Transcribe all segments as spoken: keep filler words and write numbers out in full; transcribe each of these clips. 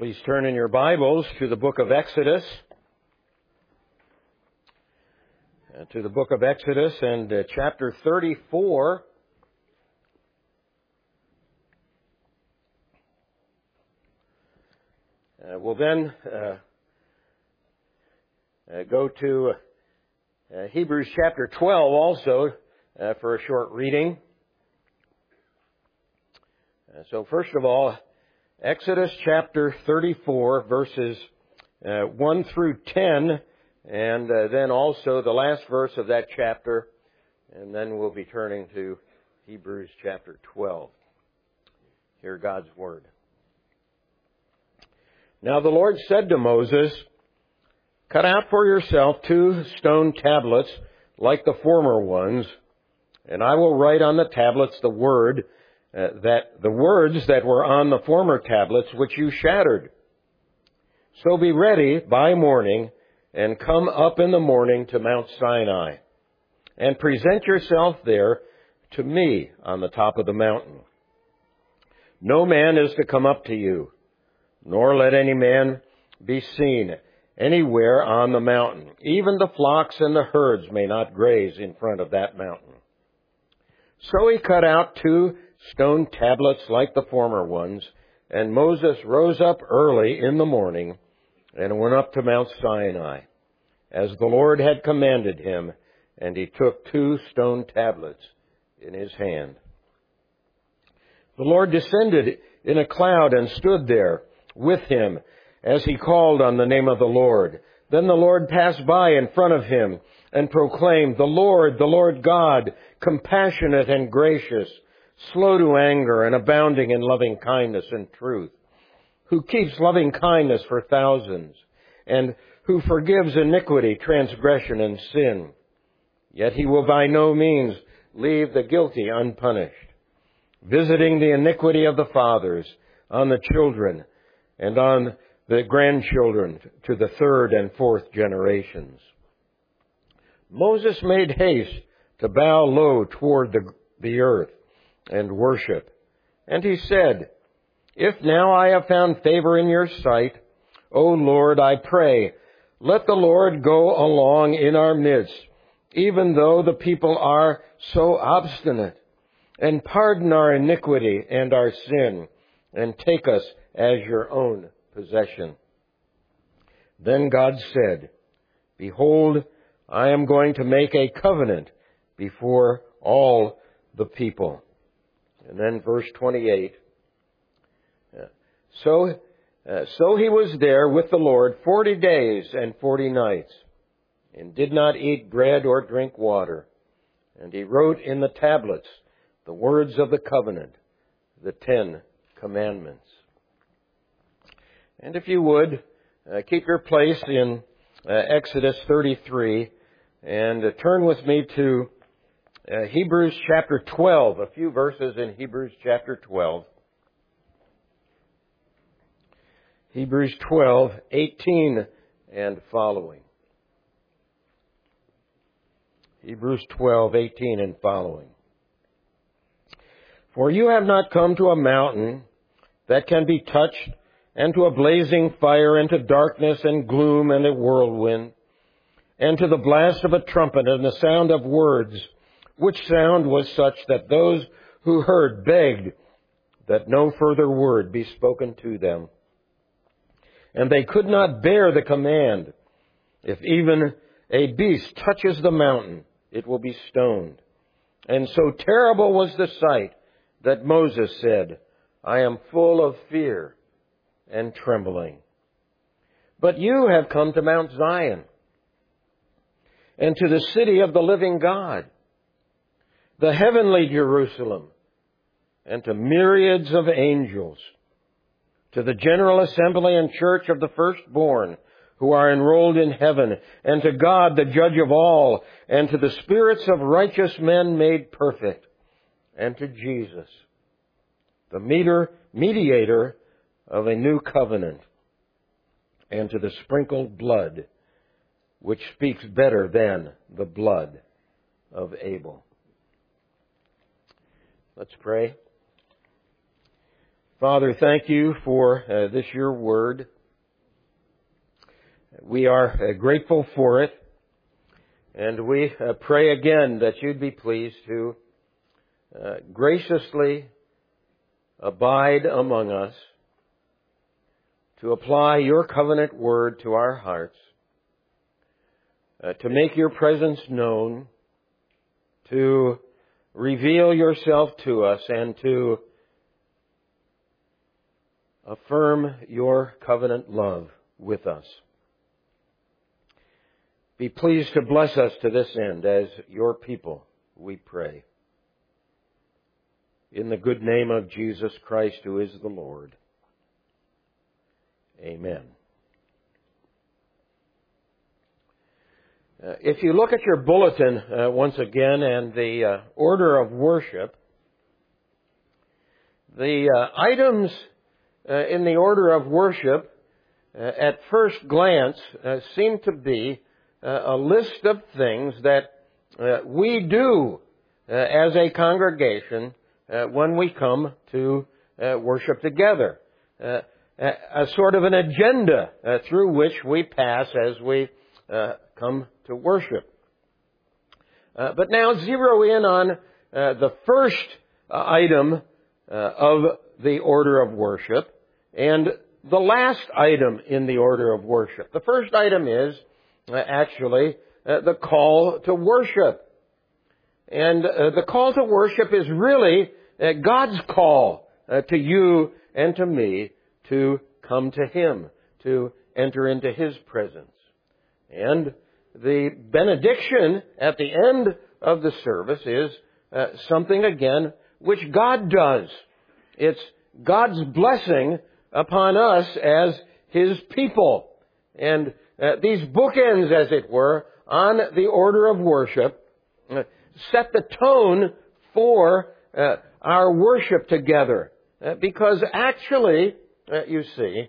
Please turn in your Bibles to the book of Exodus. Uh, to the book of Exodus and uh, chapter thirty-four. Uh, we'll then uh, uh, go to uh, Hebrews chapter twelve also uh, for a short reading. Uh, so first of all, Exodus chapter thirty-four, verses uh, one through ten, and uh, then also the last verse of that chapter, and then we'll be turning to Hebrews chapter twelve. Hear God's Word. Now the Lord said to Moses, "Cut out for yourself two stone tablets like the former ones, and I will write on the tablets the word Uh, that the words that were on the former tablets which you shattered. So be ready by morning and come up in the morning to Mount Sinai and present yourself there to me on the top of the mountain. No man is to come up to you, nor let any man be seen anywhere on the mountain. Even the flocks and the herds may not graze in front of that mountain." So he cut out two stone tablets like the former ones, and Moses rose up early in the morning and went up to Mount Sinai, as the Lord had commanded him, and he took two stone tablets in his hand. The Lord descended in a cloud and stood there with him as he called on the name of the Lord. Then the Lord passed by in front of him and proclaimed, "The Lord, the Lord God, compassionate and gracious, slow to anger and abounding in loving kindness and truth, who keeps loving kindness for thousands, and who forgives iniquity, transgression, and sin. Yet he will by no means leave the guilty unpunished, visiting the iniquity of the fathers on the children and on the grandchildren to the third and fourth generations." Moses made haste to bow low toward the, the earth and worship. And he said, "If now I have found favor in your sight, O Lord, I pray, let the Lord go along in our midst, even though the people are so obstinate, and pardon our iniquity and our sin, and take us as your own possession." Then God said, "Behold, I am going to make a covenant before all the people." And then verse twenty-eight. So, uh, so he was there with the Lord forty days and forty nights, and did not eat bread or drink water. And he wrote in the tablets the words of the covenant, the Ten Commandments. And if you would, uh, keep your place in uh, Exodus thirty-three, and uh, turn with me to Uh, Hebrews chapter twelve, a few verses in Hebrews chapter twelve. Hebrews twelve, eighteen and following. Hebrews twelve, eighteen and following. "For you have not come to a mountain that can be touched, and to a blazing fire, and to darkness and gloom and a whirlwind, and to the blast of a trumpet and the sound of words, which sound was such that those who heard begged that no further word be spoken to them. And they could not bear the command, if even a beast touches the mountain, it will be stoned. And so terrible was the sight that Moses said, I am full of fear and trembling. But you have come to Mount Zion, and to the city of the living God, the heavenly Jerusalem, and to myriads of angels, to the general assembly and church of the firstborn who are enrolled in heaven, and to God, the judge of all, and to the spirits of righteous men made perfect, and to Jesus, the meter, mediator of a new covenant, and to the sprinkled blood, which speaks better than the blood of Abel. Let's pray. Father, thank you for uh, this, your word. We are uh, grateful for it, and we uh, pray again that you'd be pleased to uh, graciously abide among us, to apply your covenant word to our hearts, uh, to make your presence known, to reveal yourself to us, and to affirm your covenant love with us. Be pleased to bless us to this end as your people, we pray. In the good name of Jesus Christ, who is the Lord. Amen. Uh, if you look at your bulletin uh, once again and the uh, order of worship, the uh, items uh, in the order of worship uh, at first glance uh, seem to be uh, a list of things that uh, we do uh, as a congregation uh, when we come to uh, worship together. Uh, a, a sort of an agenda uh, through which we pass as we uh, come to worship. Uh, but now zero in on uh, the first uh, item uh, of the order of worship and the last item in the order of worship. The first item is uh, actually uh, the call to worship. And uh, the call to worship is really uh, God's call uh, to you and to me to come to Him, to enter into His presence. And the benediction at the end of the service is uh, something, again, which God does. It's God's blessing upon us as His people. And uh, these bookends, as it were, on the order of worship, uh, set the tone for uh, our worship together. Uh, because actually, uh, you see,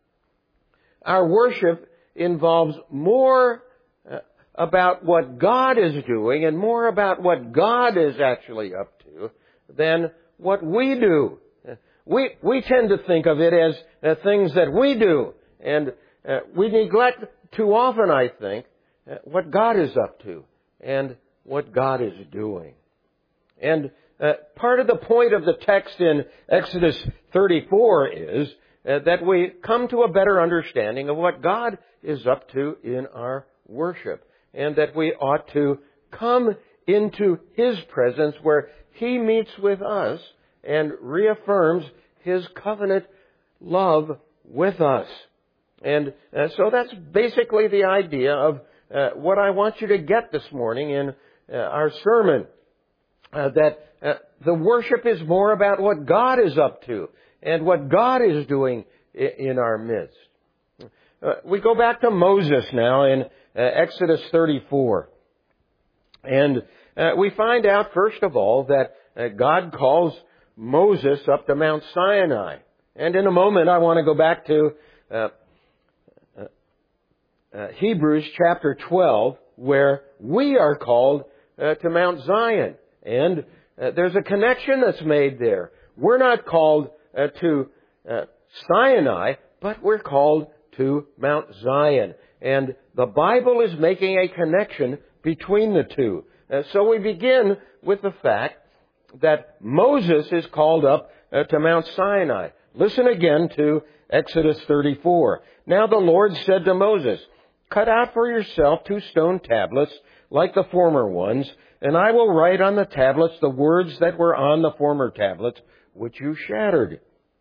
our worship involves more uh, about what God is doing and more about what God is actually up to than what we do. Uh, we we tend to think of it as uh, things that we do, and uh, we neglect too often, I think, uh, what God is up to and what God is doing. And uh, part of the point of the text in Exodus thirty-four is uh, that we come to a better understanding of what God is up to in our worship, and that we ought to come into His presence where He meets with us and reaffirms His covenant love with us. And uh, so that's basically the idea of uh, what I want you to get this morning in uh, our sermon, uh, that uh, the worship is more about what God is up to and what God is doing in our midst. Uh, we go back to Moses now in uh, Exodus thirty-four. And uh, we find out, first of all, that uh, God calls Moses up to Mount Sinai. And in a moment, I want to go back to uh, uh, uh, Hebrews chapter twelve, where we are called uh, to Mount Zion. And uh, there's a connection that's made there. We're not called uh, to uh, Sinai, but we're called to Mount Zion. And the Bible is making a connection between the two. Uh, so we begin with the fact that Moses is called up uh, to Mount Sinai. Listen again to Exodus thirty-four. Now the Lord said to Moses, "Cut out for yourself two stone tablets like the former ones, and I will write on the tablets the words that were on the former tablets, which you shattered.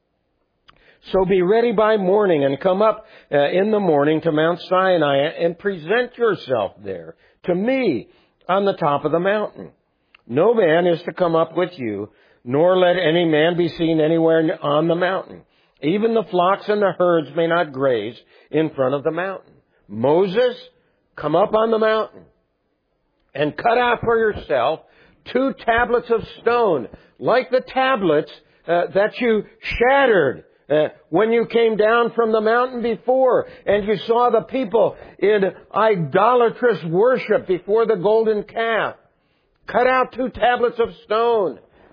So be ready by morning and come up uh, in the morning to Mount Sinai and present yourself there to me on the top of the mountain. No man is to come up with you, nor let any man be seen anywhere on the mountain. Even the flocks and the herds may not graze in front of the mountain. Moses, come up on the mountain and cut out for yourself two tablets of stone, like the tablets uh, that you shattered Uh, when you came down from the mountain before and you saw the people in idolatrous worship before the golden calf. Cut out two tablets of stone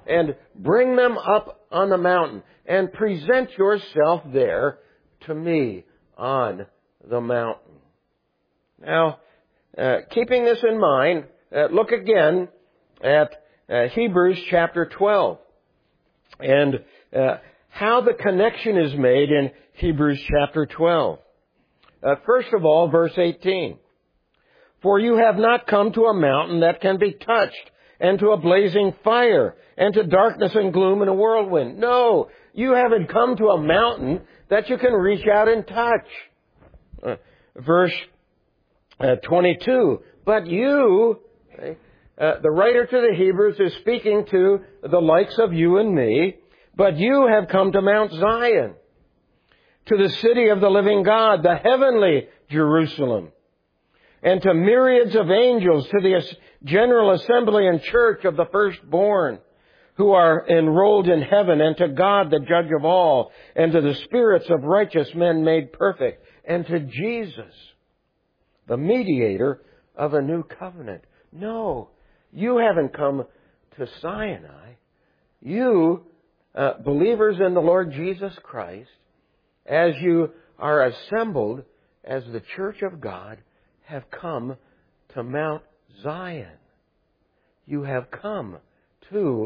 and bring them up on the mountain and present yourself there to me on the mountain. Now, uh, keeping this in mind, uh, look again at uh, Hebrews chapter twelve and uh, how the connection is made in Hebrews chapter twelve. Uh, first of all, verse eighteen. For you have not come to a mountain that can be touched, and to a blazing fire, and to darkness and gloom and a whirlwind. No, you haven't come to a mountain that you can reach out and touch. Uh, verse uh, twenty-two. But you, okay, uh, the writer to the Hebrews is speaking to the likes of you and me, but you have come to Mount Zion, to the city of the living God, the heavenly Jerusalem, and to myriads of angels, to the general assembly and church of the firstborn who are enrolled in heaven, and to God, the judge of all, and to the spirits of righteous men made perfect, and to Jesus, the mediator of a new covenant. No, you haven't come to Sinai. You, uh, believers in the Lord Jesus Christ, as you are assembled as the church of God, have come to Mount Zion. You have come to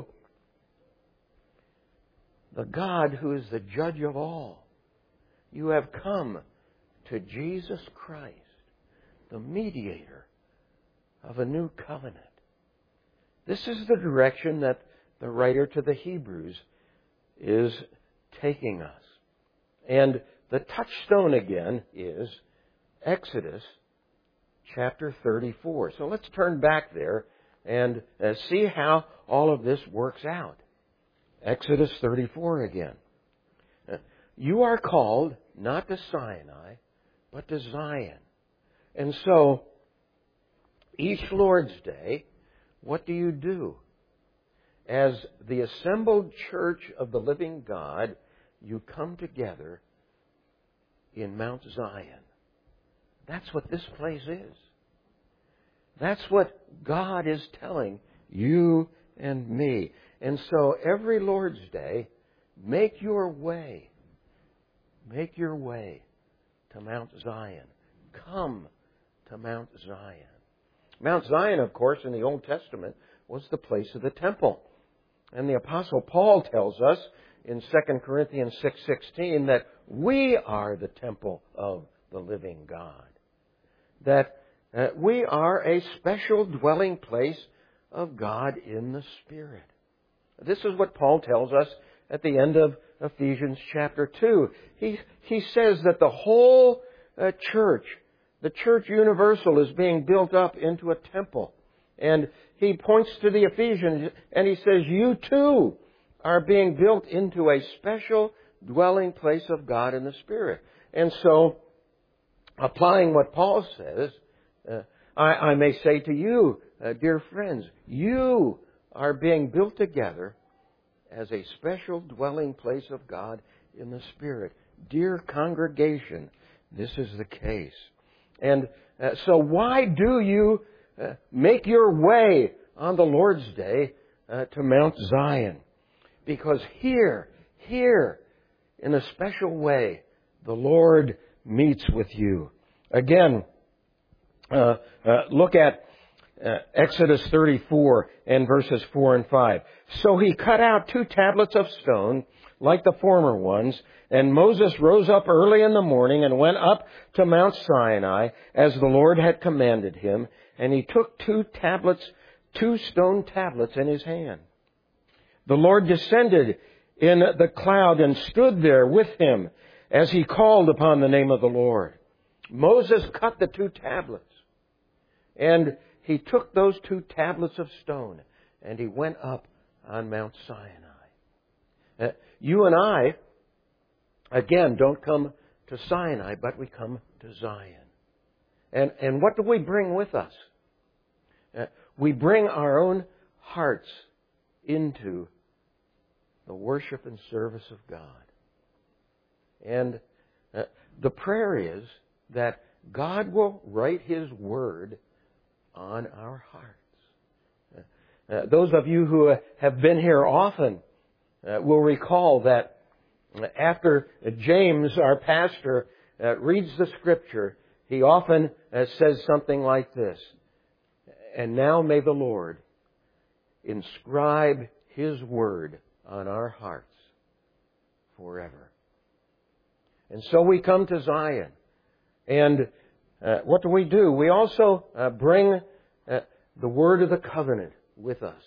the God who is the judge of all. You have come to Jesus Christ, the mediator of a new covenant. This is the direction that the writer to the Hebrews is taking us. And the touchstone again is Exodus chapter thirty-four. So let's turn back there and uh, see how all of this works out. Exodus thirty-four again. Uh, you are called not to Sinai, but to Zion. And so, each Lord's Day, what do you do? As the assembled church of the living God, you come together in Mount Zion. That's what this place is. That's what God is telling you and me. And so every Lord's Day, make your way. Make your way to Mount Zion. Come to Mount Zion. Mount Zion, of course, in the Old Testament was the place of the temple. And the Apostle Paul tells us in Second Corinthians six sixteen that we are the temple of the living God. That uh, we are a special dwelling place of God in the Spirit. This is what Paul tells us at the end of Ephesians chapter two. He, he says that the whole uh, church, the church universal, is being built up into a temple. And he points to the Ephesians and he says, you too are being built into a special dwelling place of God in the Spirit. And so, applying what Paul says, uh, I, I may say to you, uh, dear friends, you are being built together as a special dwelling place of God in the Spirit. Dear congregation, this is the case. And uh, so why do you uh, make your way on the Lord's Day uh, to Mount Zion? Because here, here, in a special way, the Lord meets with you. Again, uh, uh, look at uh, Exodus thirty-four and verses four and five. So he cut out two tablets of stone, like the former ones, and Moses rose up early in the morning and went up to Mount Sinai, as the Lord had commanded him, and he took two tablets, two stone tablets in his hand. The Lord descended in the cloud and stood there with him as he called upon the name of the Lord. Moses cut the two tablets, and he took those two tablets of stone, and he went up on Mount Sinai. Uh, you and I, again, don't come to Sinai, but we come to Zion. And, and what do we bring with us? Uh, we bring our own hearts into the worship and service of God. And uh, the prayer is that God will write His Word on our hearts. Uh, Uh, those of you who have been here often uh, will recall that after James, our pastor, uh, reads the Scripture, he often uh, says something like this: "And now may the Lord inscribe His Word on our hearts forever." And so we come to Zion. And uh, what do we do? We also uh, bring uh, the Word of the Covenant with us.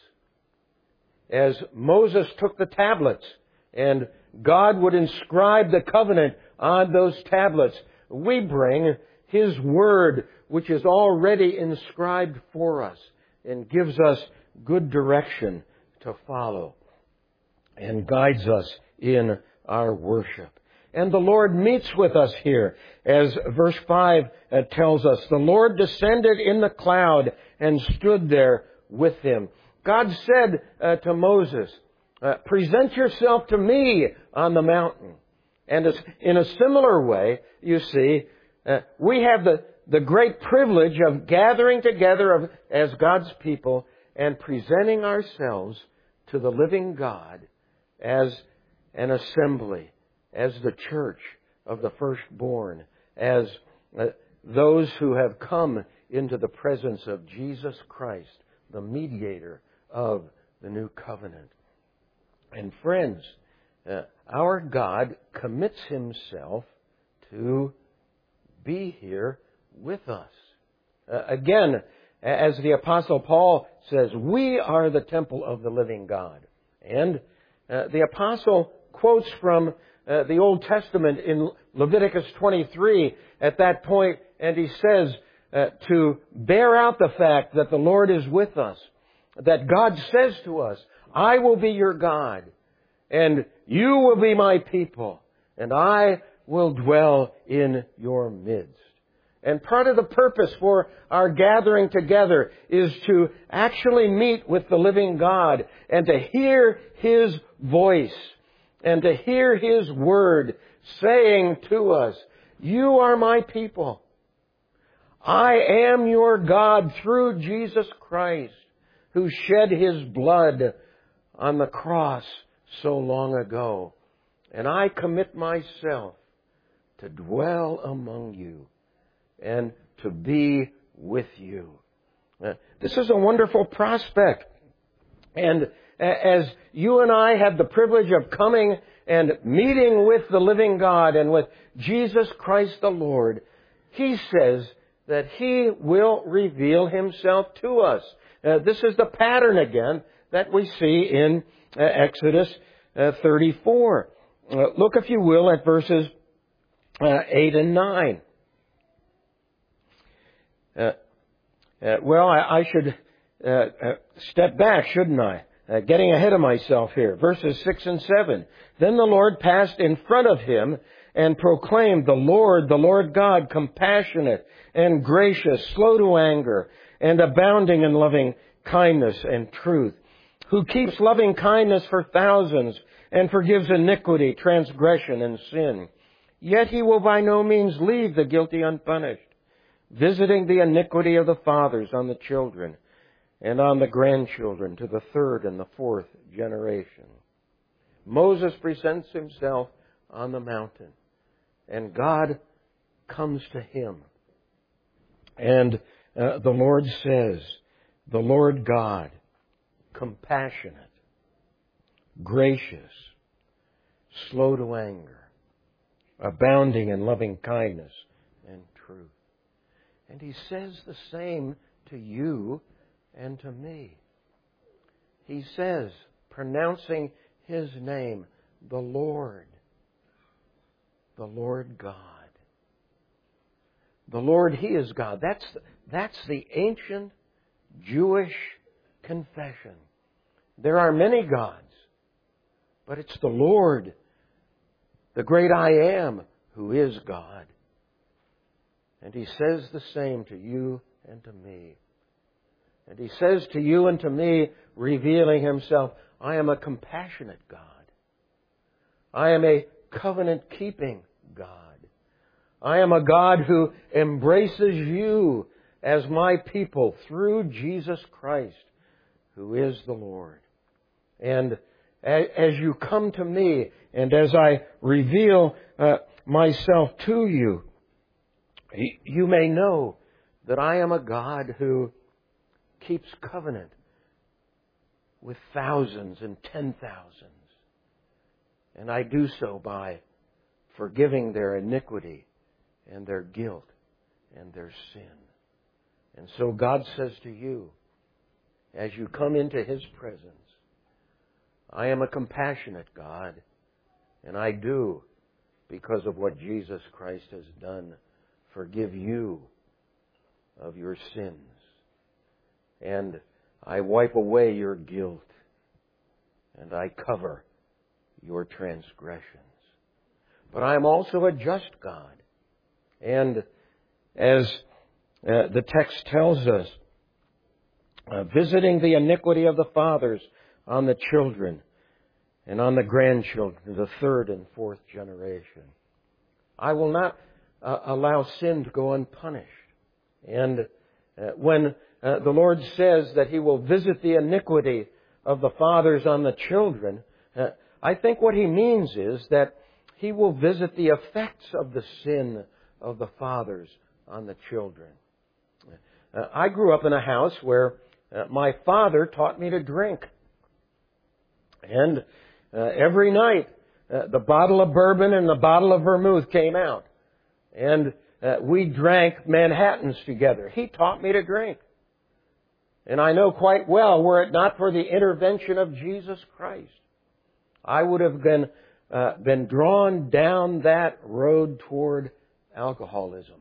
As Moses took the tablets and God would inscribe the covenant on those tablets, we bring His Word, which is already inscribed for us and gives us good direction to follow and guides us in our worship. And the Lord meets with us here, as verse five uh, tells us. The Lord descended in the cloud and stood there with him. God said uh, to Moses, uh, "Present yourself to me on the mountain." And as, in a similar way, you see, uh, we have the, the great privilege of gathering together of, as God's people and presenting ourselves to the living God as an assembly, as the church of the firstborn, as uh, those who have come into the presence of Jesus Christ, the mediator of the new covenant. And friends, uh, our God commits Himself to be here with us. Uh, again, as the Apostle Paul says, we are the temple of the living God. And uh, the Apostle quotes from uh, the Old Testament in Leviticus twenty-three at that point, and he says uh, to bear out the fact that the Lord is with us, that God says to us, "I will be your God, and you will be my people, and I will dwell in your midst." And part of the purpose for our gathering together is to actually meet with the living God and to hear His voice and to hear His Word saying to us, "You are my people. I am your God through Jesus Christ, who shed His blood on the cross so long ago. And I commit myself to dwell among you and to be with you." Uh, this is a wonderful prospect. And as you and I have the privilege of coming and meeting with the living God and with Jesus Christ the Lord, He says that He will reveal Himself to us. Uh, this is the pattern again that we see in uh, Exodus uh, thirty-four. Uh, look, if you will, at verses uh, eight and nine. Uh, uh, well, I, I should uh, uh, step back, shouldn't I? Uh, getting ahead of myself here. Verses six and seven. Then the Lord passed in front of him and proclaimed, "The Lord, the Lord God, compassionate and gracious, slow to anger, and abounding in loving kindness and truth, who keeps loving kindness for thousands and forgives iniquity, transgression, and sin. Yet He will by no means leave the guilty unpunished, visiting the iniquity of the fathers on the children and on the grandchildren to the third and the fourth generation." Moses presents himself on the mountain, and God comes to him. And uh, the Lord says, "The Lord God, compassionate, gracious, slow to anger, abounding in loving kindness and truth." And He says the same to you and to me. He says, pronouncing His name, the Lord, the Lord God. The Lord, He is God. That's, that's the ancient Jewish confession. There are many gods, but it's the Lord, the great I Am, who is God. And He says the same to you and to me. And He says to you and to me, revealing Himself, "I am a compassionate God. I am a covenant-keeping God. I am a God who embraces you as my people through Jesus Christ, who is the Lord. And as you come to me, and as I reveal uh, myself to you, you may know that I am a God who keeps covenant with thousands and ten thousands. And I do so by forgiving their iniquity and their guilt and their sin. And so God says to you, as you come into His presence, I am a compassionate God, and I do, because of what Jesus Christ has done, forgive you of your sins. And I wipe away your guilt, and I cover your transgressions. But I am also a just God. And as uh, the text tells us, uh, visiting the iniquity of the fathers on the children and on the grandchildren, the third and fourth generation. I will not uh, allow sin to go unpunished. And uh, when uh, the Lord says that He will visit the iniquity of the fathers on the children, uh, I think what He means is that He will visit the effects of the sin of the fathers on the children. Uh, I grew up in a house where uh, my father taught me to drink. And uh, every night, uh, the bottle of bourbon and the bottle of vermouth came out. And uh, we drank Manhattans together. He taught me to drink. And I know quite well, were it not for the intervention of Jesus Christ, I would have been, uh, been drawn down that road toward alcoholism.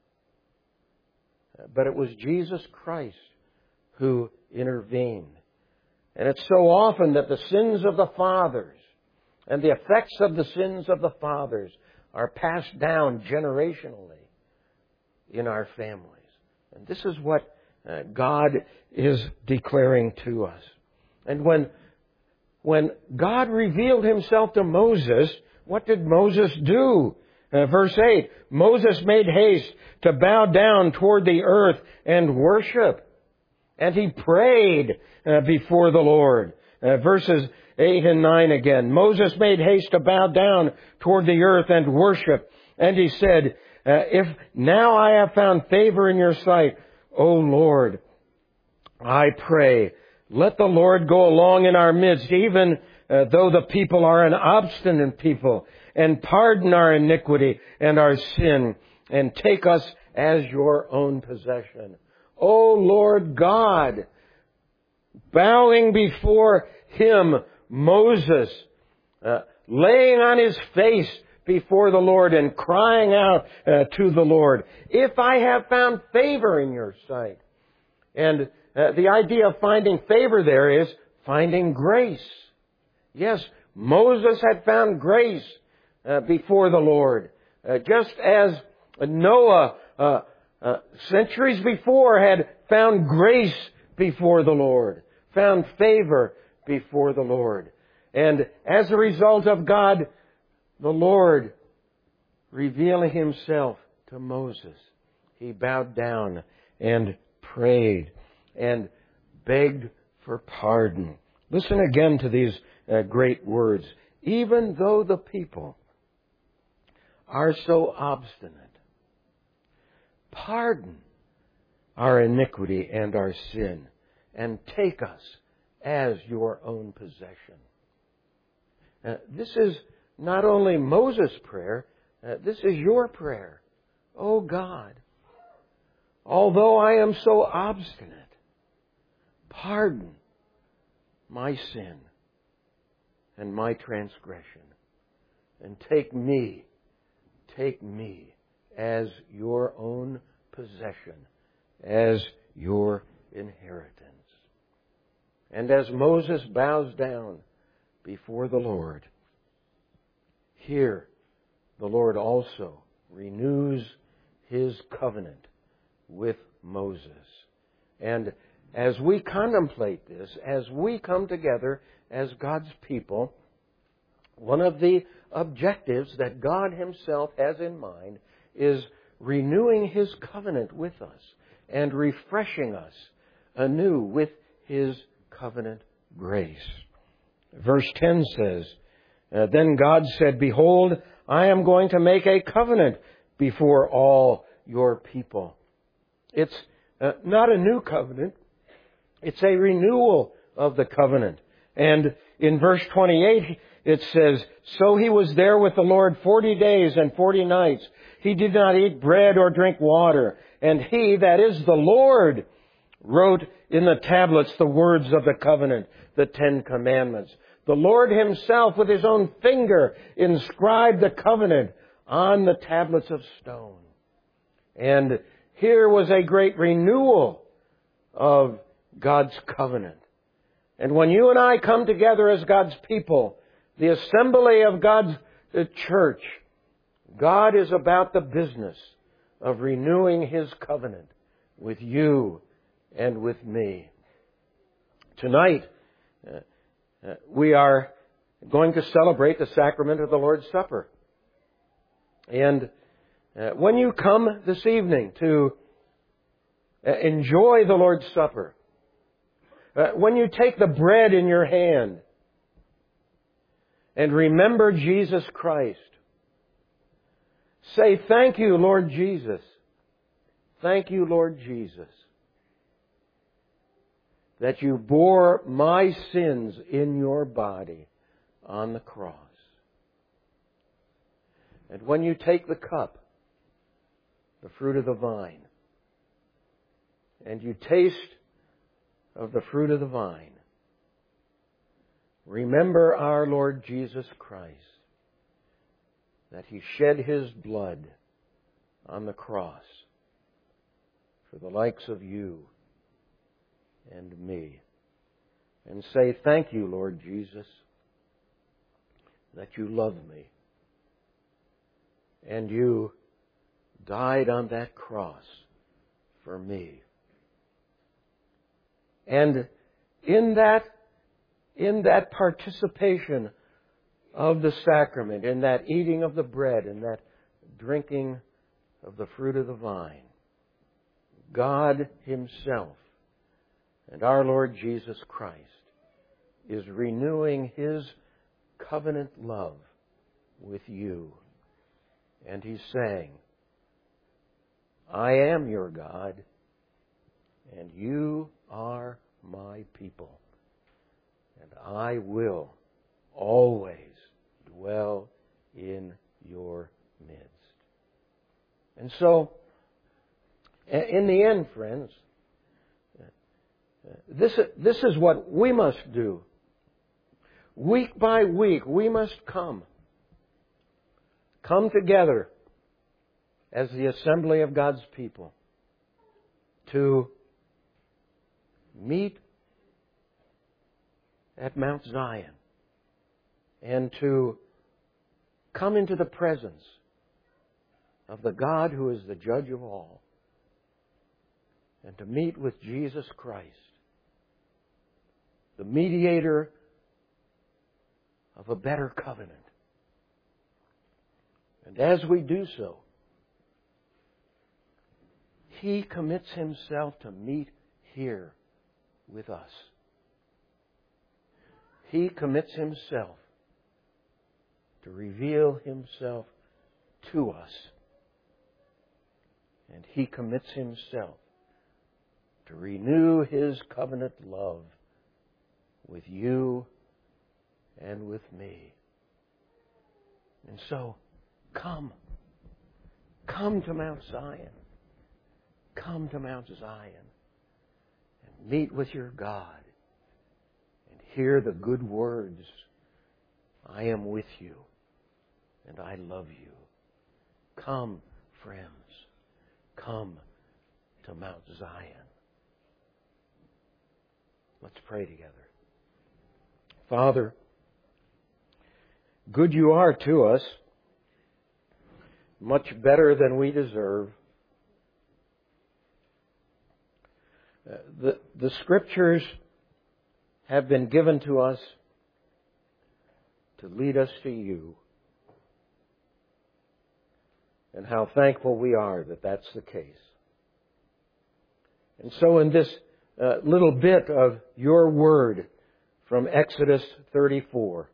But it was Jesus Christ who intervened. And it's so often that the sins of the fathers and the effects of the sins of the fathers are passed down generationally in our families. And this is what uh, God is declaring to us. And when, when God revealed Himself to Moses, what did Moses do? Uh, verse eight, Moses made haste to bow down toward the earth and worship. And he prayed uh, before the Lord. Uh, verses eight and nine again. Moses made haste to bow down toward the earth and worship. And he said, uh, if now I have found favor in your sight, O Lord, I pray, let the Lord go along in our midst, even uh, though the people are an obstinate people, and pardon our iniquity and our sin, and take us as your own possession. O Lord God, bowing before Him, Moses, uh, laying on his face before the Lord and crying out uh, to the Lord, if I have found favor in your sight. And uh, the idea of finding favor there is finding grace. Yes, Moses had found grace uh, before the Lord. Uh, just as Noah, uh, uh, centuries before, had found grace before the Lord, found favor before the Lord. And as a result of God, the Lord revealing Himself to Moses, he bowed down and prayed and begged for pardon. Listen again to these uh, great words. Even though the people are so obstinate, pardon our iniquity and our sin, and take us as your own possession. Uh, this is not only Moses' prayer, uh, this is your prayer. Oh God, although I am so obstinate, pardon my sin and my transgression, and take me, take me as your own possession, as your inheritance. And as Moses bows down before the Lord, here the Lord also renews His covenant with Moses. And as we contemplate this, as we come together as God's people, one of the objectives that God Himself has in mind is renewing His covenant with us and refreshing us anew with His covenant grace. Verse ten says, uh, Then God said, Behold, I am going to make a covenant before all your people. It's uh, not a new covenant. It's a renewal of the covenant. And in verse twenty-eight, it says, So he was there with the Lord forty days and forty nights. He did not eat bread or drink water. And he, that is the Lord, wrote in the tablets the words of the covenant, the Ten Commandments. The Lord Himself, with His own finger, inscribed the covenant on the tablets of stone. And here was a great renewal of God's covenant. And when you and I come together as God's people, the assembly of God's church, God is about the business of renewing His covenant with you and with me. Tonight, uh, uh, we are going to celebrate the sacrament of the Lord's Supper. And uh, when you come this evening to uh, enjoy the Lord's Supper, uh, when you take the bread in your hand and remember Jesus Christ, say, Thank you, Lord Jesus. Thank you, Lord Jesus, that you bore my sins in your body on the cross. And when you take the cup, the fruit of the vine, and you taste of the fruit of the vine, remember our Lord Jesus Christ, that He shed His blood on the cross for the likes of you and me. And say, Thank you, Lord Jesus, that you love me. And you died on that cross for me. And in that, in that participation of the sacrament, in that eating of the bread, in that drinking of the fruit of the vine, God Himself and our Lord Jesus Christ is renewing His covenant love with you. And He's saying, I am your God, and you are my people, and I will always dwell in your midst. And so, in the end, friends, this, this is what we must do. Week by week, we must come. Come together as the assembly of God's people to meet at Mount Zion and to come into the presence of the God who is the judge of all, and to meet with Jesus Christ, the mediator of a better covenant. And as we do so, He commits Himself to meet here with us. He commits Himself to reveal Himself to us. And He commits Himself to renew His covenant love with you and with me. And so, come. Come to Mount Zion. Come to Mount Zion and meet with your God and hear the good words, I am with you and I love you. Come, friends. Come to Mount Zion. Let's pray together. Father, good you are to us, much better than we deserve. Uh, the, the Scriptures have been given to us to lead us to you. And how thankful we are that that's the case. And so in this uh, little bit of your word from Exodus thirty-four,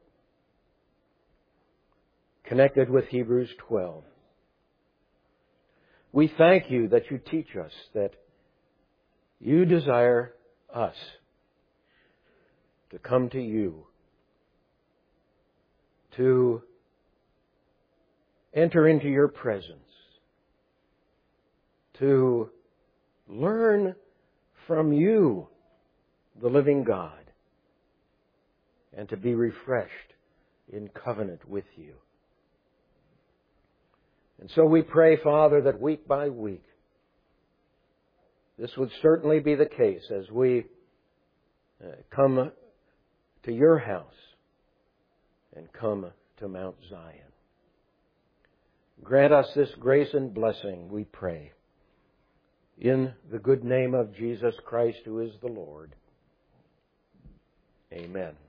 connected with Hebrews twelve. We thank you that you teach us that you desire us to come to you, to enter into your presence, to learn from you, the living God, and to be refreshed in covenant with you. And so we pray, Father, that week by week, this would certainly be the case as we uh, come to your house and come to Mount Zion. Grant us this grace and blessing, we pray, in the good name of Jesus Christ, who is the Lord. Amen.